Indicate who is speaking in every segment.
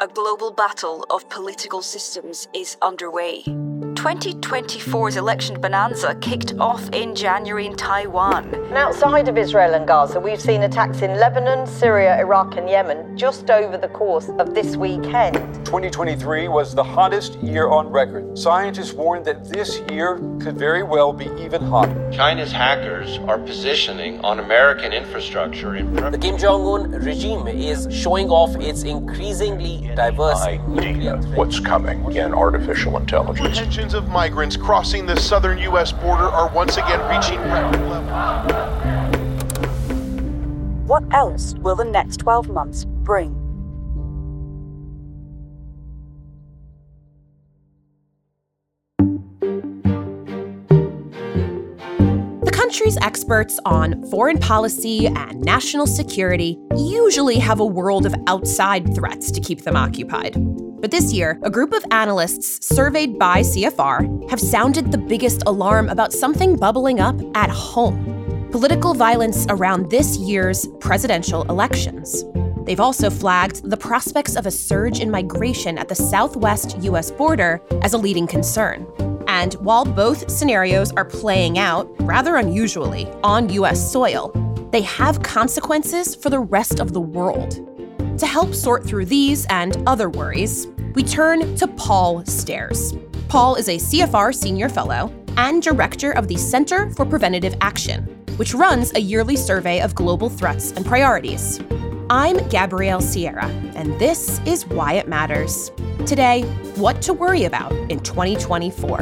Speaker 1: a global battle of political systems is underway. 2024's election bonanza kicked off in January in Taiwan.
Speaker 2: And outside of Israel and Gaza, we've seen attacks in Lebanon, Syria, Iraq and Yemen just over the course of this weekend.
Speaker 3: 2023 was the hottest year on record. Scientists warned that this year could very well be even hotter.
Speaker 4: China's hackers are positioning on American infrastructure in
Speaker 5: The Kim Jong-un regime is showing off its increasingly diverse nuclear threat.
Speaker 6: What's coming in artificial intelligence.
Speaker 7: Tensions of migrants crossing the southern U.S. border are once again reaching record levels.
Speaker 1: What else will the next 12 months bring?
Speaker 8: Countries' experts on foreign policy and national security usually have a world of outside threats to keep them occupied. But this year, a group of analysts surveyed by CFR have sounded the biggest alarm about something bubbling up at home: political violence around this year's presidential elections. They've also flagged the prospects of a surge in migration at the southwest U.S. border as a leading concern. And while both scenarios are playing out rather unusually on U.S. soil, they have consequences for the rest of the world. To help sort through these and other worries, we turn to Paul Stares. Paul is a CFR Senior Fellow and Director of the Center for Preventative Action, which runs a yearly survey of global threats and priorities. I'm Gabrielle Sierra, and this is Why It Matters. Today, what to worry about in 2024.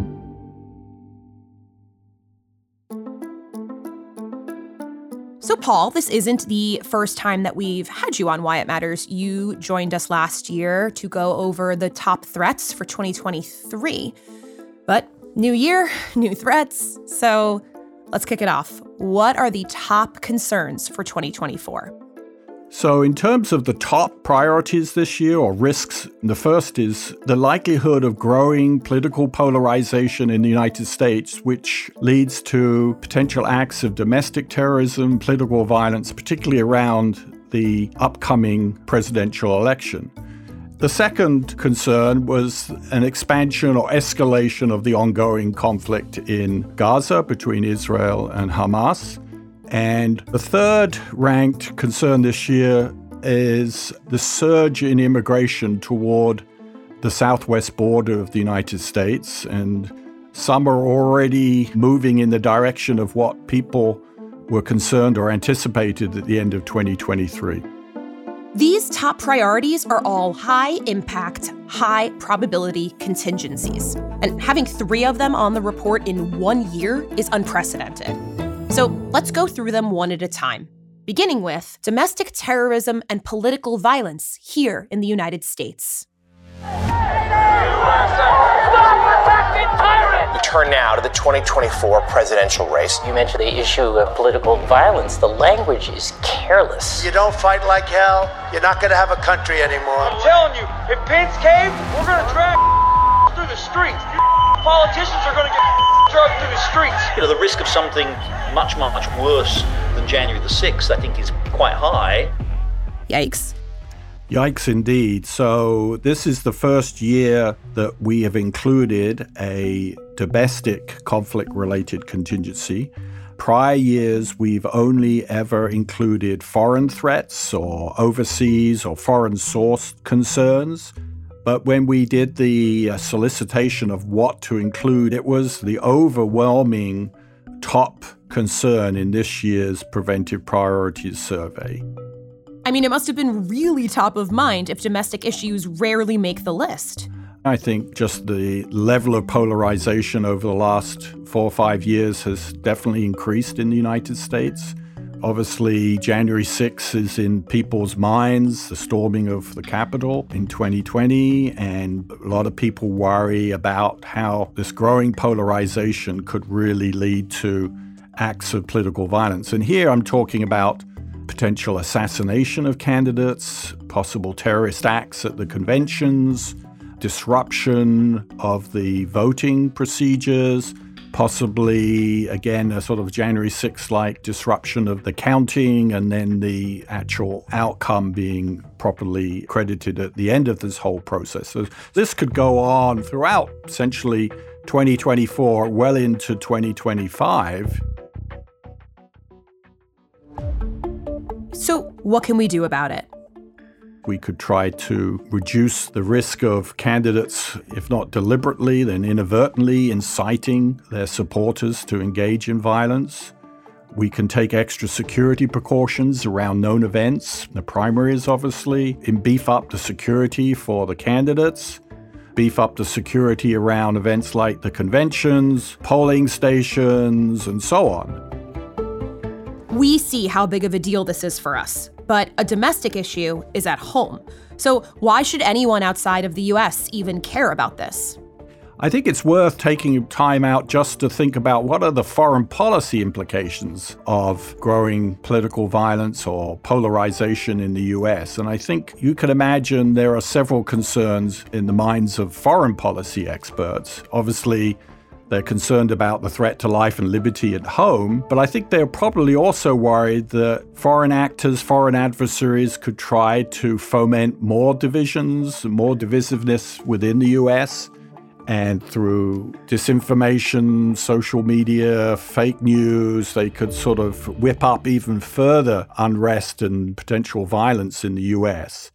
Speaker 8: So, Paul, this isn't the first time that we've had you on Why It Matters. You joined us last year to go over the top threats for 2023. But new year, new threats. So let's kick it off. What are the top concerns for 2024?
Speaker 9: So in terms of the top priorities this year, or risks, the first is the likelihood of growing political polarization in the United States, which leads to potential acts of domestic terrorism, political violence, particularly around the upcoming presidential election. The second concern was an expansion or escalation of the ongoing conflict in Gaza between Israel and Hamas. And the third ranked concern this year is the surge in immigration toward the southwest border of the United States. And some are already moving in the direction of what people were concerned or anticipated at the end of 2023.
Speaker 8: These top priorities are all high-impact, high-probability contingencies. And having 3 of them on the report in 1 year is unprecedented. So let's go through them one at a time, beginning with domestic terrorism and political violence here in the United States.
Speaker 5: We turn now to the 2024 presidential race. You mentioned the issue of political violence. The language is careless.
Speaker 10: You don't fight like hell, you're not going to have a country anymore.
Speaker 11: I'm telling you, if Pence caved, we're going to drag through the streets. Politicians are going to get dragged through the streets.
Speaker 12: You know, the risk of something much, much worse than January the 6th, I think, is quite high.
Speaker 8: Yikes.
Speaker 9: Yikes indeed. So this is the first year that we have included a domestic conflict-related contingency. Prior years, we've only ever included foreign threats or overseas or foreign-sourced concerns. But when we did the solicitation of what to include, it was the overwhelming top concern in this year's Preventive Priorities Survey.
Speaker 8: I mean, it must have been really top of mind if domestic issues rarely make the list.
Speaker 9: I think just the level of polarization over the last 4 or 5 years has definitely increased in the United States. Obviously, January 6th is in people's minds, the storming of the Capitol in 2020, and a lot of people worry about how this growing polarization could really lead to acts of political violence. And here I'm talking about potential assassination of candidates, possible terrorist acts at the conventions, disruption of the voting procedures, possibly, again, a sort of January 6th-like disruption of the counting, and then the actual outcome being properly credited at the end of this whole process. So this could go on throughout, essentially, 2024, well into 2025.
Speaker 8: So what can we do about it?
Speaker 9: We could try to reduce the risk of candidates, if not deliberately, then inadvertently inciting their supporters to engage in violence. We can take extra security precautions around known events, the primaries obviously, and beef up the security for the candidates, beef up the security around events like the conventions, polling stations, and so on.
Speaker 8: We see how big of a deal this is for us, but a domestic issue is at home. So why should anyone outside of the US even care about this?
Speaker 9: I think it's worth taking time out just to think about what are the foreign policy implications of growing political violence or polarization in the US. And I think you can imagine there are several concerns in the minds of foreign policy experts. Obviously, they're concerned about the threat to life and liberty at home, but I think they're probably also worried that foreign actors, foreign adversaries could try to foment more divisions, more divisiveness within the US, and through disinformation, social media, fake news, they could sort of whip up even further unrest and potential violence in the US.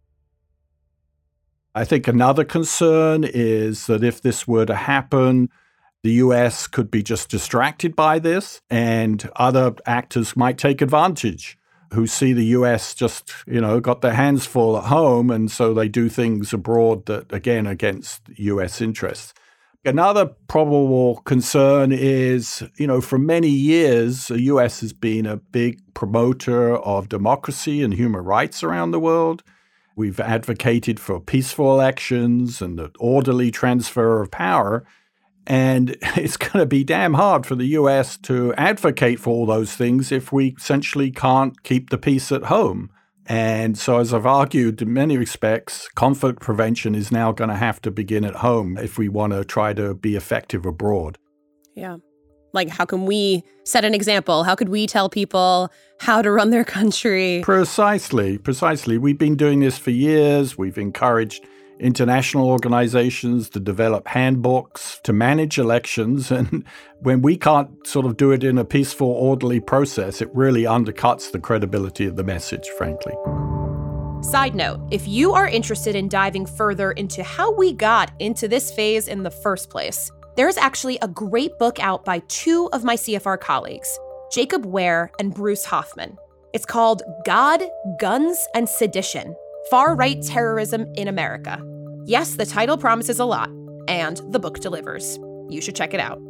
Speaker 9: I think another concern is that if this were to happen, the US could be just distracted by this, and other actors might take advantage who see the US just, got their hands full at home, and so they do things abroad that, again, against US interests. Another probable concern is, for many years, the US has been a big promoter of democracy and human rights around the world. We've advocated for peaceful elections and the orderly transfer of power. And it's going to be damn hard for the US to advocate for all those things if we essentially can't keep the peace at home. And so, as I've argued, in many respects, conflict prevention is now going to have to begin at home if we want to try to be effective abroad.
Speaker 8: Yeah. Like, how can we set an example? How could we tell people how to run their country?
Speaker 9: Precisely. We've been doing this for years. We've encouraged international organizations to develop handbooks to manage elections. And when we can't sort of do it in a peaceful, orderly process, it really undercuts the credibility of the message, frankly.
Speaker 8: Side note, if you are interested in diving further into how we got into this phase in the first place, there is actually a great book out by two of my CFR colleagues, Jacob Ware and Bruce Hoffman. It's called God, Guns, and Sedition: Far-Right Terrorism in America. Yes, the title promises a lot, and the book delivers. You should check it out.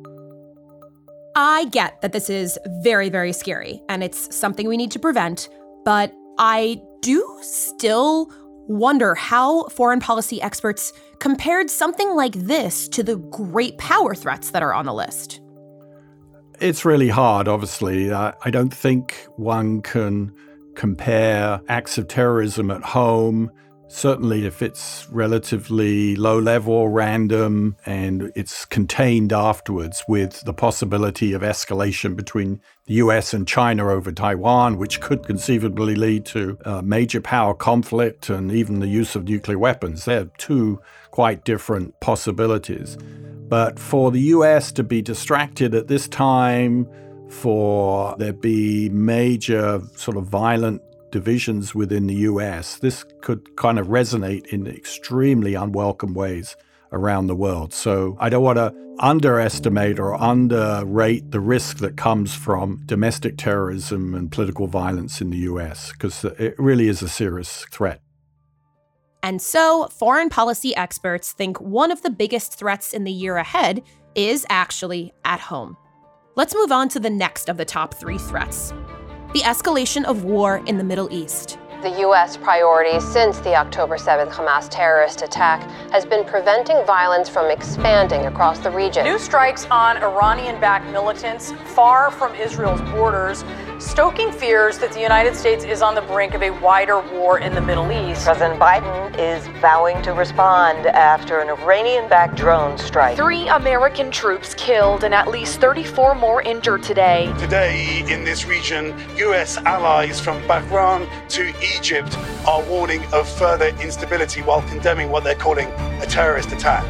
Speaker 8: I get that this is very, very scary, and it's something we need to prevent, but I do still wonder how foreign policy experts compared something like this to the great power threats that are on the list.
Speaker 9: It's really hard, obviously. I don't think one can compare acts of terrorism at home, certainly if it's relatively low level, random, and it's contained afterwards, with the possibility of escalation between the US and China over Taiwan, which could conceivably lead to major power conflict and even the use of nuclear weapons. They're two quite different possibilities. But for the US to be distracted at this time, for there be major sort of violent divisions within the US, this could kind of resonate in extremely unwelcome ways around the world. So I don't want to underestimate or underrate the risk that comes from domestic terrorism and political violence in the US, because it really is a serious threat.
Speaker 8: And so, foreign policy experts think one of the biggest threats in the year ahead is actually at home. Let's move on to the next of the top three threats: the escalation of war in the Middle East.
Speaker 13: The U.S. priority since the October 7th Hamas terrorist attack has been preventing violence from expanding across the region.
Speaker 14: New strikes on Iranian-backed militants far from Israel's borders stoking fears that the United States is on the brink of a wider war in the Middle East.
Speaker 2: President Biden is vowing to respond after an Iranian-backed drone strike.
Speaker 1: 3 American troops killed and at least 34 more injured today.
Speaker 15: Today, in this region, U.S. allies from Bahrain to Egypt are warning of further instability while condemning what they're calling a terrorist attack.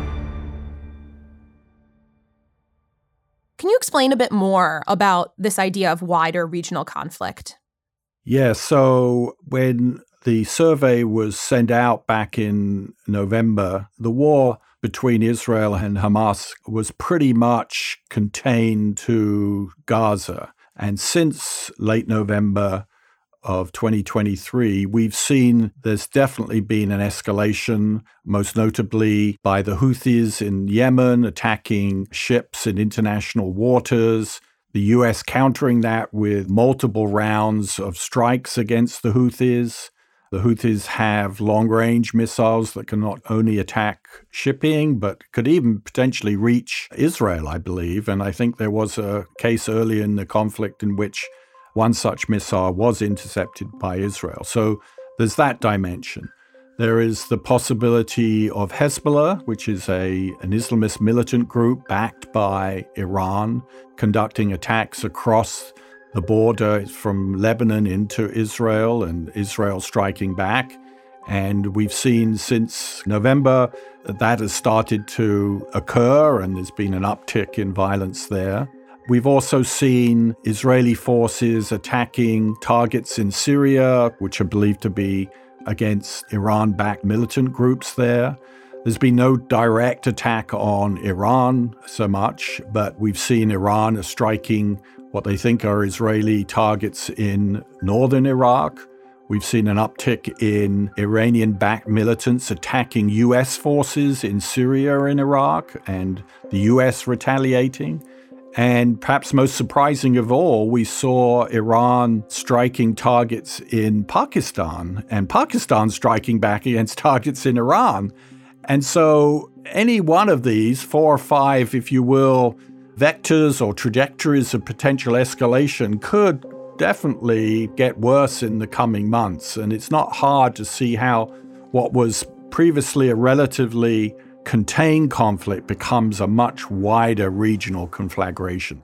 Speaker 8: Can you explain a bit more about this idea of wider regional conflict?
Speaker 9: Yeah, so when the survey was sent out back in November, the war between Israel and Hamas was pretty much contained to Gaza. And since late November of 2023, we've seen there's definitely been an escalation, most notably by the Houthis in Yemen attacking ships in international waters, the U.S. countering that with multiple rounds of strikes against the Houthis. The Houthis have long-range missiles that can not only attack shipping, but could even potentially reach Israel, I believe. And I think there was a case early in the conflict in which one such missile was intercepted by Israel. So there's that dimension. There is the possibility of Hezbollah, which is an Islamist militant group backed by Iran, conducting attacks across the border from Lebanon into Israel, and Israel striking back. And we've seen since November that has started to occur, and there's been an uptick in violence there. We've also seen Israeli forces attacking targets in Syria, which are believed to be against Iran-backed militant groups there. There's been no direct attack on Iran so much, but we've seen Iran striking what they think are Israeli targets in northern Iraq. We've seen an uptick in Iranian-backed militants attacking U.S. forces in Syria and Iraq, and the U.S. retaliating. And perhaps most surprising of all, we saw Iran striking targets in Pakistan and Pakistan striking back against targets in Iran. And so any one of these, 4 or 5, if you will, vectors or trajectories of potential escalation could definitely get worse in the coming months. And it's not hard to see how what was previously a relatively contained conflict becomes a much wider regional conflagration.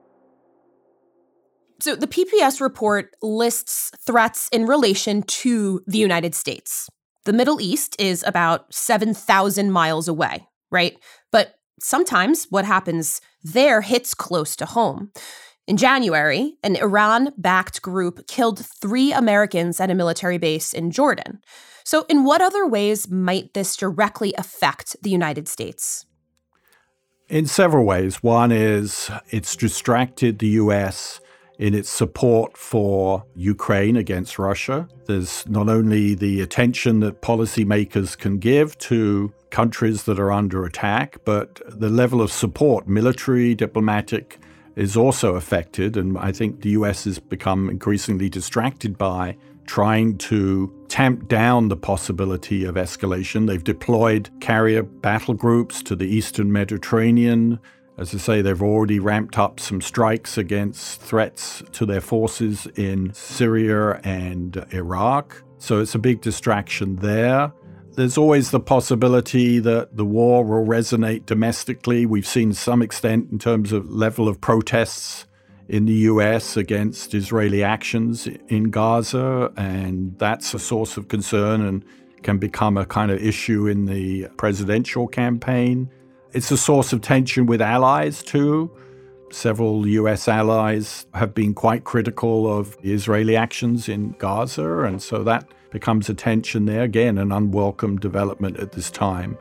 Speaker 8: So the PPS report lists threats in relation to the United States. The Middle East is about 7,000 miles away, right? But sometimes what happens there hits close to home. In January, an Iran-backed group killed 3 Americans at a military base in Jordan. So in what other ways might this directly affect the United States?
Speaker 9: In several ways. One is it's distracted the U.S. in its support for Ukraine against Russia. There's not only the attention that policymakers can give to countries that are under attack, but the level of support, military, diplomatic, is also affected. And I think the U.S. has become increasingly distracted by trying to tamp down the possibility of escalation. They've deployed carrier battle groups to the eastern Mediterranean. As I say, they've already ramped up some strikes against threats to their forces in Syria and Iraq. So it's a big distraction there. There's always the possibility that the war will resonate domestically. We've seen some extent in terms of level of protests in the U.S. against Israeli actions in Gaza, and that's a source of concern and can become a kind of issue in the presidential campaign. It's a source of tension with allies, too. Several U.S. allies have been quite critical of Israeli actions in Gaza, and so that becomes a tension there. Again, an unwelcome development at this time.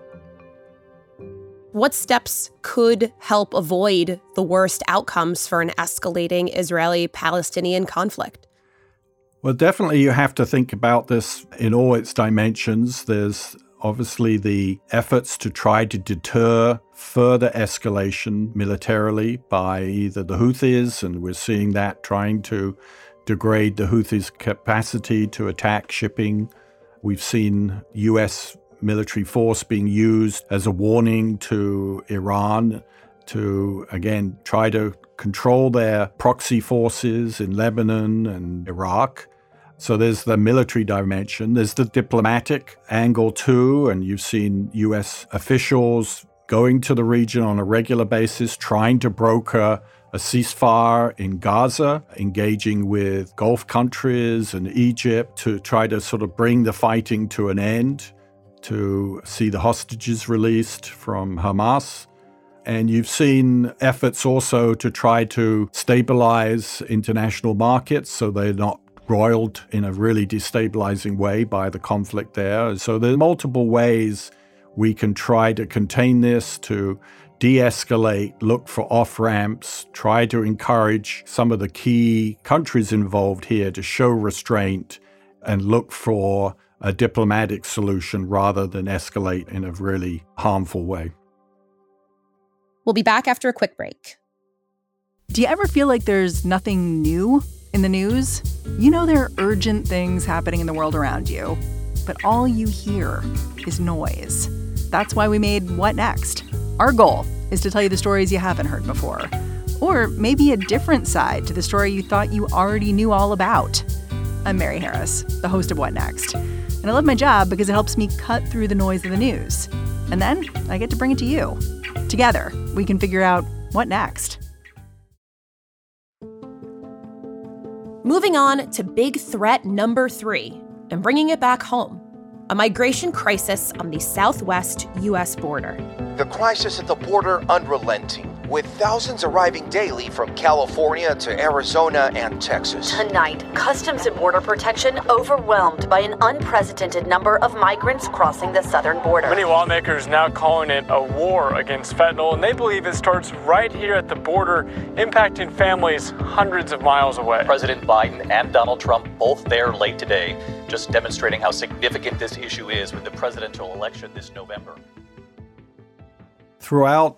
Speaker 8: What steps could help avoid the worst outcomes for an escalating Israeli-Palestinian conflict?
Speaker 9: Well, definitely you have to think about this in all its dimensions. There's obviously the efforts to try to deter further escalation militarily by either the Houthis, and we're seeing that trying to degrade the Houthis' capacity to attack shipping. We've seen U.S. military force being used as a warning to Iran to, again, try to control their proxy forces in Lebanon and Iraq. So there's the military dimension. There's the diplomatic angle too, and you've seen U.S. officials going to the region on a regular basis, trying to broker a ceasefire in Gaza, engaging with Gulf countries and Egypt to try to sort of bring the fighting to an end, to see the hostages released from Hamas. And you've seen efforts also to try to stabilize international markets so they're not roiled in a really destabilizing way by the conflict there. So there are multiple ways we can try to contain this, to de-escalate, look for off-ramps, try to encourage some of the key countries involved here to show restraint and look for a diplomatic solution rather than escalate in a really harmful way.
Speaker 8: We'll be back after a quick break.
Speaker 16: Do you ever feel like there's nothing new in the news? You know there are urgent things happening in the world around you, but all you hear is noise. That's why we made What Next? Our goal is to tell you the stories you haven't heard before, or maybe a different side to the story you thought you already knew all about. I'm Mary Harris, the host of What Next? And I love my job because it helps me cut through the noise of the news. And then I get to bring it to you. Together, we can figure out what next.
Speaker 8: Moving on to big threat number 3 and bringing it back home. A migration crisis on the southwest U.S. border.
Speaker 17: The crisis at the border unrelenting, with thousands arriving daily from California to Arizona and Texas.
Speaker 1: Tonight, Customs and Border Protection overwhelmed by an unprecedented number of migrants crossing the southern border.
Speaker 18: Many lawmakers now calling it a war against fentanyl, and they believe it starts right here at the border, impacting families hundreds of miles away.
Speaker 19: President Biden and Donald Trump both there late today, just demonstrating how significant this issue is with the presidential election this November.
Speaker 9: Throughout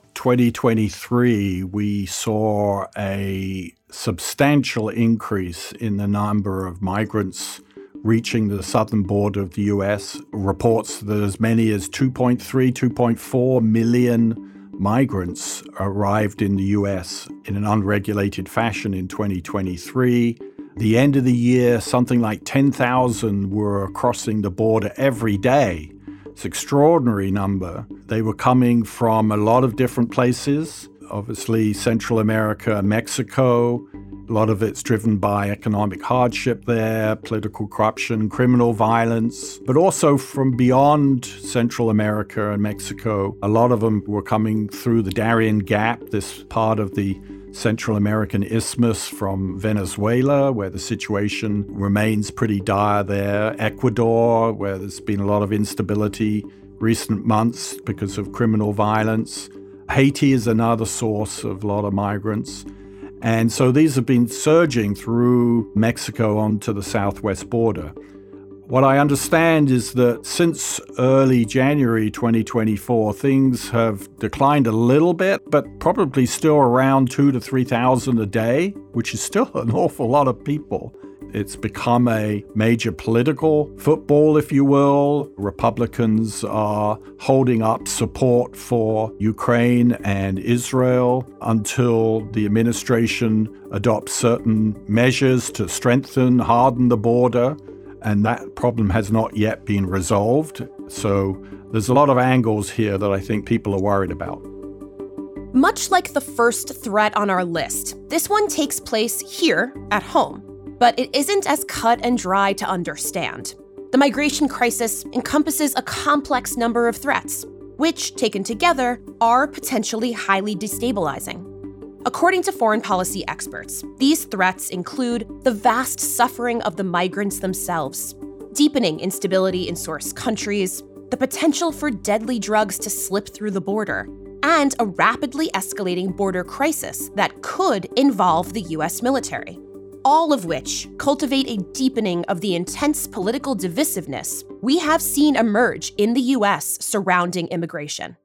Speaker 9: 2023, we saw a substantial increase in the number of migrants reaching the southern border of the U.S. Reports that as many as 2.3, 2.4 million migrants arrived in the U.S. in an unregulated fashion in 2023. The end of the year, something like 10,000 were crossing the border every day. It's an extraordinary number. They were coming from a lot of different places, obviously Central America, Mexico. A lot of it's driven by economic hardship there, political corruption, criminal violence, but also from beyond Central America and Mexico. A lot of them were coming through the Darien Gap, this part of the Central American Isthmus from Venezuela, where the situation remains pretty dire there. Ecuador, where there's been a lot of instability recent months because of criminal violence. Haiti is another source of a lot of migrants. And so these have been surging through Mexico onto the southwest border. What I understand is that since early January 2024, things have declined a little bit, but probably still around 2,000 to 3,000 a day, which is still an awful lot of people. It's become a major political football, if you will. Republicans are holding up support for Ukraine and Israel until the administration adopts certain measures to strengthen, harden the border. And that problem has not yet been resolved. So there's a lot of angles here that I think people are worried about.
Speaker 8: Much like the first threat on our list, this one takes place here at home. But it isn't as cut and dry to understand. The migration crisis encompasses a complex number of threats, which, taken together, are potentially highly destabilizing. According to foreign policy experts, these threats include the vast suffering of the migrants themselves, deepening instability in source countries, the potential for deadly drugs to slip through the border, and a rapidly escalating border crisis that could involve the U.S. military, all of which cultivate a deepening of the intense political divisiveness we have seen emerge in the U.S. surrounding immigration.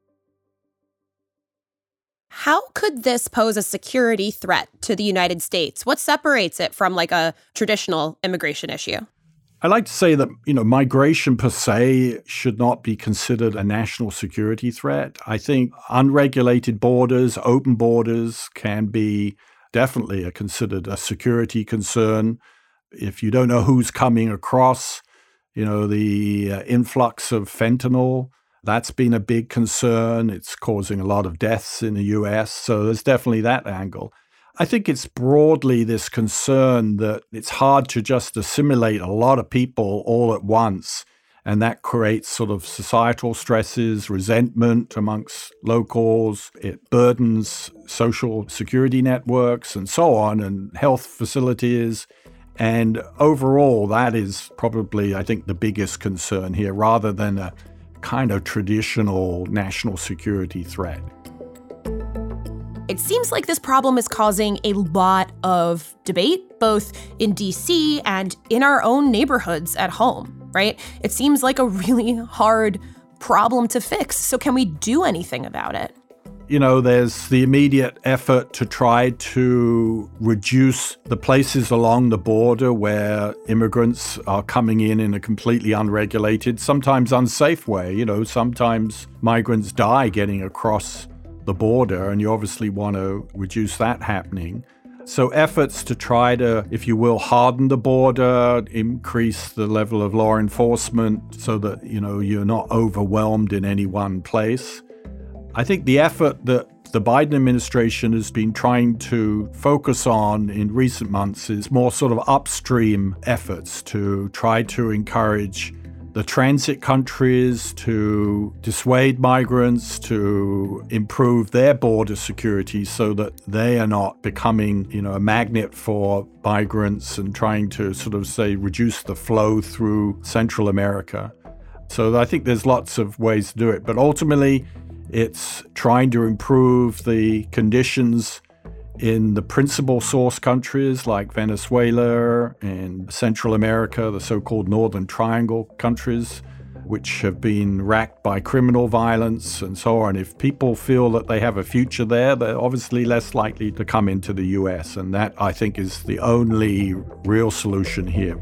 Speaker 8: How could this pose a security threat to the United States? What separates it from like a traditional immigration issue?
Speaker 9: I like to say that, migration per se should not be considered a national security threat. I think unregulated borders, open borders can be definitely are considered a security concern. If you don't know who's coming across, the influx of fentanyl, that's been a big concern. It's causing a lot of deaths in the US. So there's definitely that angle. I think it's broadly this concern that it's hard to just assimilate a lot of people all at once. And that creates sort of societal stresses, resentment amongst locals. It burdens social security networks and so on, and health facilities. And overall, that is probably, I think, the biggest concern here, rather than a kind of traditional national security threat.
Speaker 8: It seems like this problem is causing a lot of debate, both in DC and in our own neighborhoods at home, right? It seems like a really hard problem to fix. So can we do anything about it?
Speaker 9: There's the immediate effort to try to reduce the places along the border where immigrants are coming in a completely unregulated, sometimes unsafe way. Sometimes migrants die getting across the border, and you obviously want to reduce that happening. So efforts to try to, if you will, harden the border, increase the level of law enforcement so that, you're not overwhelmed in any one place. I think the effort that the Biden administration has been trying to focus on in recent months is more sort of upstream efforts to try to encourage the transit countries to dissuade migrants, to improve their border security so that they are not becoming, a magnet for migrants and trying to sort of reduce the flow through Central America. So I think there's lots of ways to do it. But ultimately, it's trying to improve the conditions in the principal source countries like Venezuela and Central America, the so-called Northern Triangle countries, which have been racked by criminal violence and so on. If people feel that they have a future there, they're obviously less likely to come into the US. And that, I think, is the only real solution here.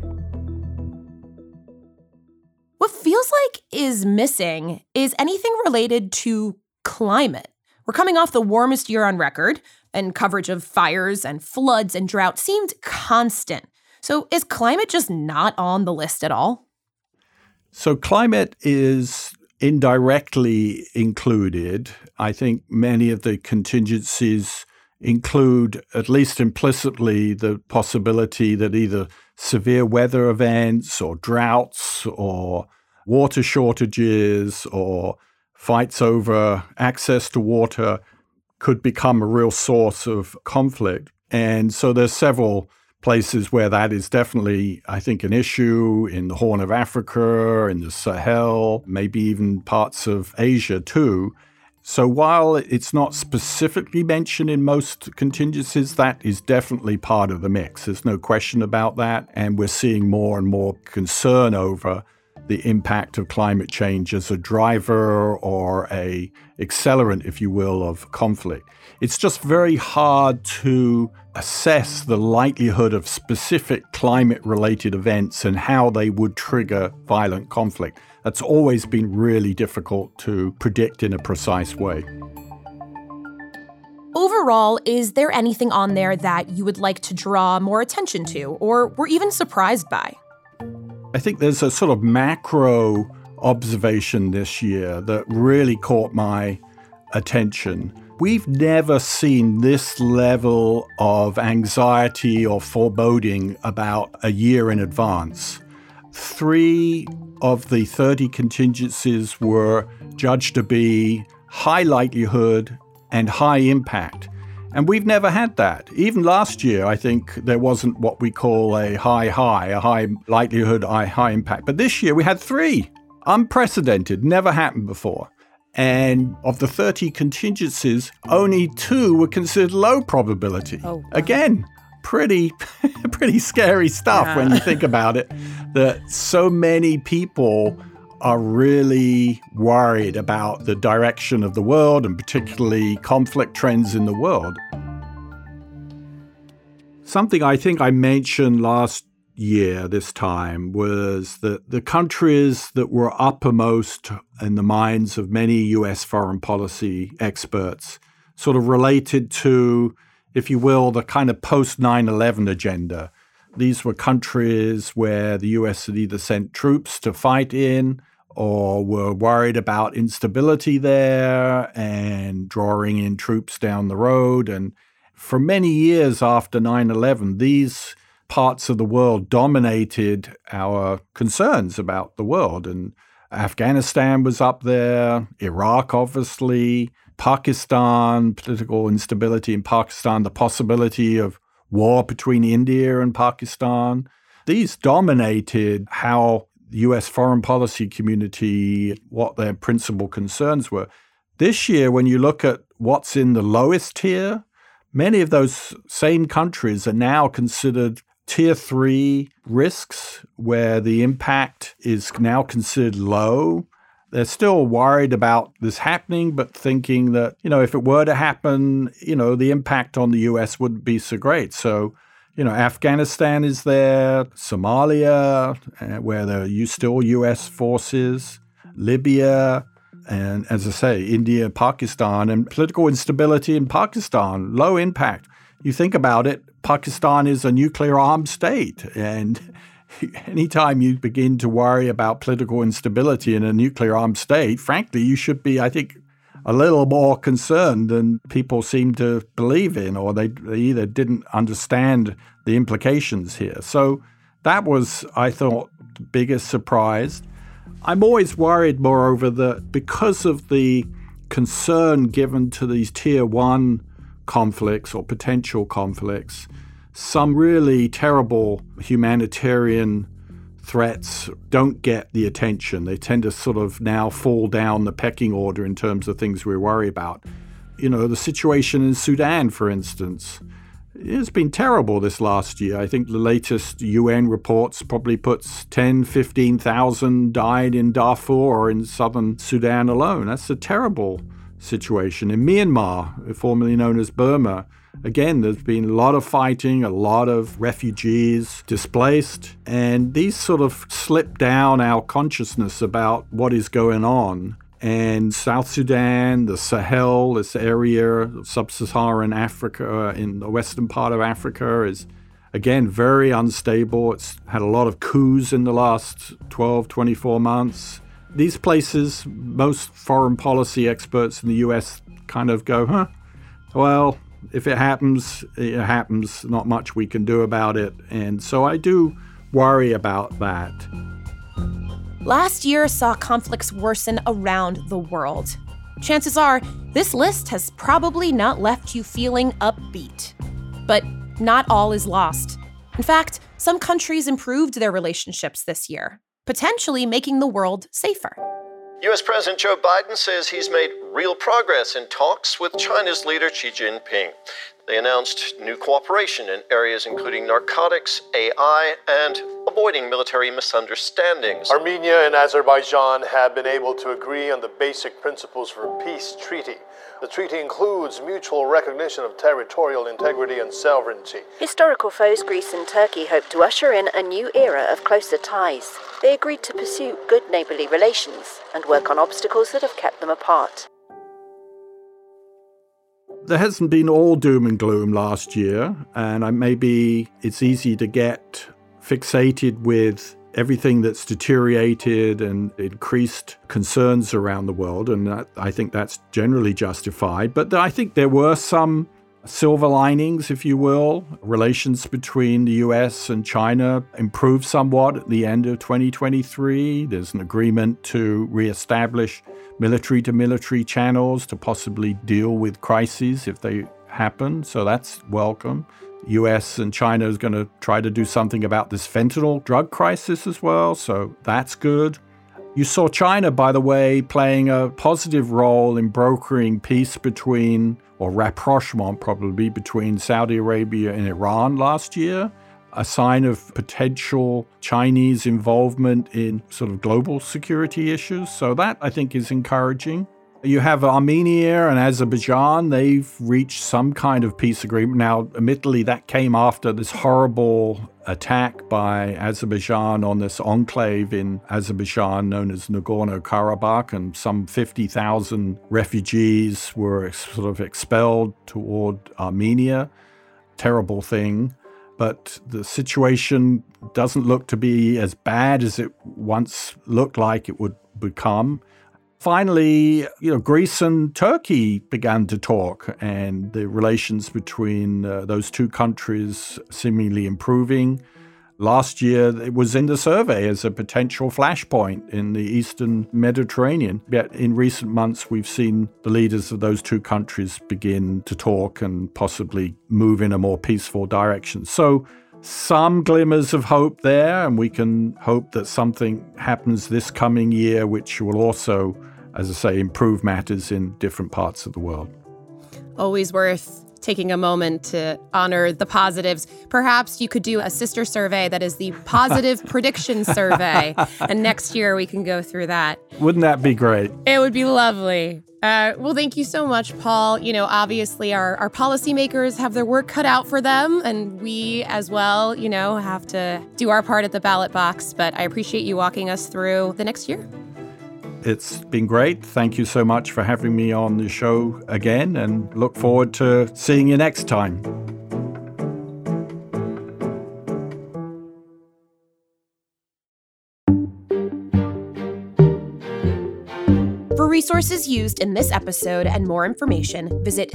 Speaker 8: What feels like is missing is anything related to climate. We're coming off the warmest year on record, and coverage of fires and floods and drought seemed constant. So is climate just not on the list at all?
Speaker 9: So climate is indirectly included. I think many of the contingencies include, at least implicitly, the possibility that either severe weather events or droughts or water shortages or fights over access to water could become a real source of conflict. And so there's several places where that is definitely, I think, an issue, in the Horn of Africa, in the Sahel, maybe even parts of Asia too. So while it's not specifically mentioned in most contingencies, that is definitely part of the mix. There's no question about that. And we're seeing more and more concern over the impact of climate change as a driver or a accelerant, if you will, of conflict. It's just very hard to assess the likelihood of specific climate-related events and how they would trigger violent conflict. That's always been really difficult to predict in a precise way.
Speaker 8: Overall, is there anything on there that you would like to draw more attention to or were even surprised by?
Speaker 9: I think there's a sort of macro observation this year that really caught my attention. We've never seen this level of anxiety or foreboding about a year in advance. 3 of the 30 contingencies were judged to be high likelihood and high impact. And we've never had that. Even last year, I think there wasn't what we call a high likelihood, high impact. But this year we had 3. Unprecedented, never happened before. And of the 30 contingencies, only 2 were considered low probability. Oh, wow. Again, pretty scary stuff when you think about it, that so many people are really worried about the direction of the world and particularly conflict trends in the world. Something I think I mentioned last year this time was that the countries that were uppermost in the minds of many U.S. foreign policy experts sort of related to if you will, the kind of post-9/11 agenda. These were countries where the US had either sent troops to fight in or were worried about instability there and drawing in troops down the road. And for many years after 9/11, these parts of the world dominated our concerns about the world. And Afghanistan was up there, Iraq, obviously, Pakistan, political instability in Pakistan, the possibility of war between India and Pakistan. These dominated how the U.S. foreign policy community, what their principal concerns were. This year, when you look at what's in the lowest tier, many of those same countries are now considered Tier 3 risks, where the impact is now considered low. They're still worried about this happening, but thinking that, if it were to happen, the impact on the U.S. wouldn't be so great. So, Afghanistan is there, Somalia, where there are still U.S. forces, Libya, and as I say, India, Pakistan, and political instability in Pakistan, low impact. You think about it, Pakistan is a nuclear-armed state, and anytime you begin to worry about political instability in a nuclear-armed state, frankly, you should be, I think, a little more concerned than people seem to believe in, or they either didn't understand the implications here. So that was, I thought, the biggest surprise. I'm always worried, moreover, that because of the concern given to these Tier 1 conflicts or potential conflicts, some really terrible humanitarian threats don't get the attention. They tend to sort of now fall down the pecking order in terms of things we worry about. The situation in Sudan, for instance, it's been terrible this last year. I think the latest UN reports probably puts 10,000, 15,000 died in Darfur or in southern Sudan alone. That's a terrible situation. In Myanmar, formerly known as Burma, again, there's been a lot of fighting, a lot of refugees displaced, and these sort of slip down our consciousness about what is going on. And South Sudan, the Sahel, this area of sub-Saharan Africa, in the western part of Africa, is, again, very unstable. It's had a lot of coups in the last 12, 24 months. These places, most foreign policy experts in the U.S. kind of go, well, if it happens, it happens. Not much we can do about it. And so I do worry about that.
Speaker 8: Last year saw conflicts worsen around the world. Chances are, this list has probably not left you feeling upbeat. But not all is lost. In fact, some countries improved their relationships this year, potentially making the world safer.
Speaker 4: U.S. President Joe Biden says he's made real progress in talks with China's leader Xi Jinping. They announced new cooperation in areas including narcotics, AI, and avoiding military misunderstandings.
Speaker 10: Armenia and Azerbaijan have been able to agree on the basic principles for a peace treaty. The treaty includes mutual recognition of territorial integrity and sovereignty.
Speaker 20: Historical foes Greece and Turkey hope to usher in a new era of closer ties. They agreed to pursue good neighbourly relations and work on obstacles that have kept them apart.
Speaker 9: There hasn't been all doom and gloom last year, and maybe it's easy to get fixated with everything that's deteriorated and increased concerns around the world, and I think that's generally justified. But I think there were some silver linings, if you will. Relations between the US and China improved somewhat at the end of 2023. There's an agreement to reestablish military-to-military channels to possibly deal with crises if they happen, so that's welcome. US and China is going to try to do something about this fentanyl drug crisis as well, so that's good. You saw China, by the way, playing a positive role in brokering peace between, or rapprochement probably, between Saudi Arabia and Iran last year, a sign of potential Chinese involvement in sort of global security issues. So that, I think, is encouraging. You have Armenia and Azerbaijan. They've reached some kind of peace agreement. Now, admittedly, that came after this horrible attack by Azerbaijan on this enclave in Azerbaijan known as Nagorno-Karabakh, and some 50,000 refugees were sort of expelled toward Armenia. terrible thing, but the situation doesn't look to be as bad as it once looked like it would become. Finally, Greece and Turkey began to talk, and the relations between those two countries seemingly improving. Last year, it was in the survey as a potential flashpoint in the Eastern Mediterranean. Yet in recent months, we've seen the leaders of those two countries begin to talk and possibly move in a more peaceful direction. So some glimmers of hope there, and we can hope that something happens this coming year, which will also, as I say, improve matters in different parts of the world.
Speaker 8: Always worth taking a moment to honor the positives. Perhaps you could do a sister survey that is the positive prediction survey, and next year we can go through that.
Speaker 9: Wouldn't that be great?
Speaker 8: It would be lovely. Well, thank you so much, Paul. Obviously our policymakers have their work cut out for them, and we as well, have to do our part at the ballot box. But I appreciate you walking us through the next year.
Speaker 9: It's been great. Thank you so much for having me on the show again, and look forward to seeing you next time.
Speaker 8: For resources used in this episode and more information, visit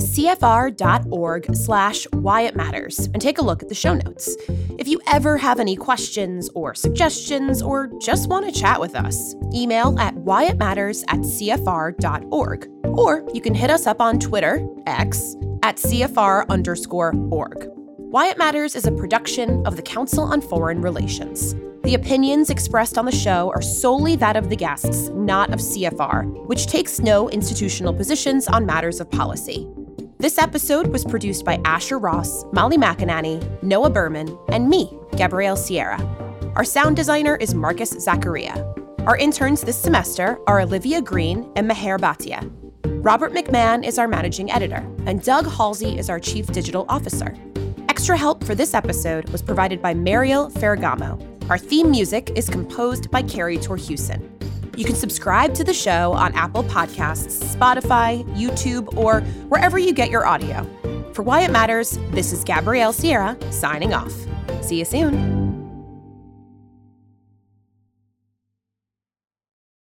Speaker 8: cfr.org/whyitmatters and take a look at the show notes. If you ever have any questions or suggestions or just want to chat with us, email at whyitmatters@cfr.org. Or you can hit us up on Twitter, X, at @CFR_org. Why It Matters is a production of the Council on Foreign Relations. The opinions expressed on the show are solely that of the guests, not of CFR, which takes no institutional positions on matters of policy. This episode was produced by Asher Ross, Molly McInerney, Noah Berman, and me, Gabrielle Sierra. Our sound designer is Marcus Zachariah. Our interns this semester are Olivia Green and Meher Bhatia. Robert McMahon is our managing editor, and Doug Halsey is our chief digital officer. Extra help for this episode was provided by Mariel Ferragamo. Our theme music is composed by Carrie Torhuson. You can subscribe to the show on Apple Podcasts, Spotify, YouTube, or wherever you get your audio. For Why It Matters, this is Gabrielle Sierra signing off. See you soon.